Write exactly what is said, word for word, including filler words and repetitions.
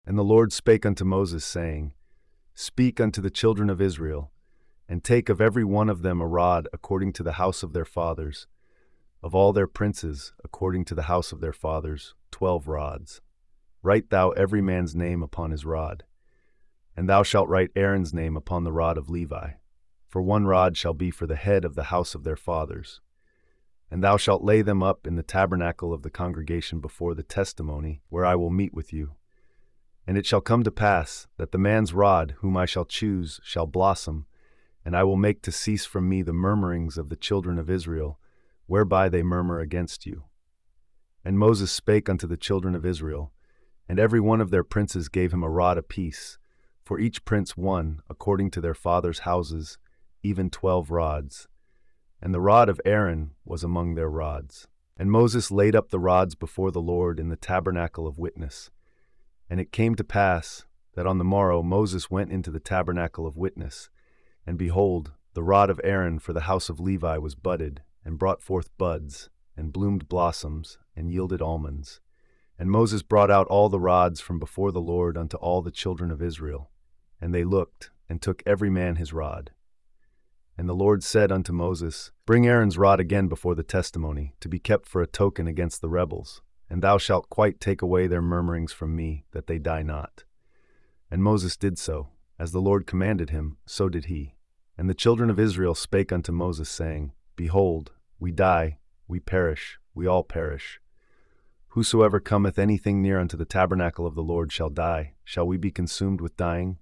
And the Lord spake unto Moses, saying, Speak unto the children of Israel, and take of every one of them a rod according to the house of their fathers, of all their princes according to the house of their fathers, twelve rods. Write thou every man's name upon his rod. And thou shalt write Aaron's name upon the rod of Levi. For one rod shall be for the head of the house of their fathers. And thou shalt lay them up in the tabernacle of the congregation before the testimony, where I will meet with you. And it shall come to pass, that the man's rod, whom I shall choose, shall blossom, and I will make to cease from me the murmurings of the children of Israel, whereby they murmur against you. And Moses spake unto the children of Israel, and every one of their princes gave him a rod apiece, for each prince one, according to their fathers' houses, even twelve rods. And the rod of Aaron was among their rods. And Moses laid up the rods before the Lord in the tabernacle of witness. And it came to pass, that on the morrow Moses went into the tabernacle of witness, and behold, the rod of Aaron for the house of Levi was budded, and brought forth buds, and bloomed blossoms, and yielded almonds. And Moses brought out all the rods from before the Lord unto all the children of Israel. And they looked, and took every man his rod. And the Lord said unto Moses, Bring Aaron's rod again before the testimony, to be kept for a token against the rebels. And thou shalt quite take away their murmurings from me, that they die not. And Moses did so. As the Lord commanded him, so did he. And the children of Israel spake unto Moses, saying, Behold, we die, we perish, we all perish. Whosoever cometh anything near unto the tabernacle of the Lord shall die. Shall we be consumed with dying?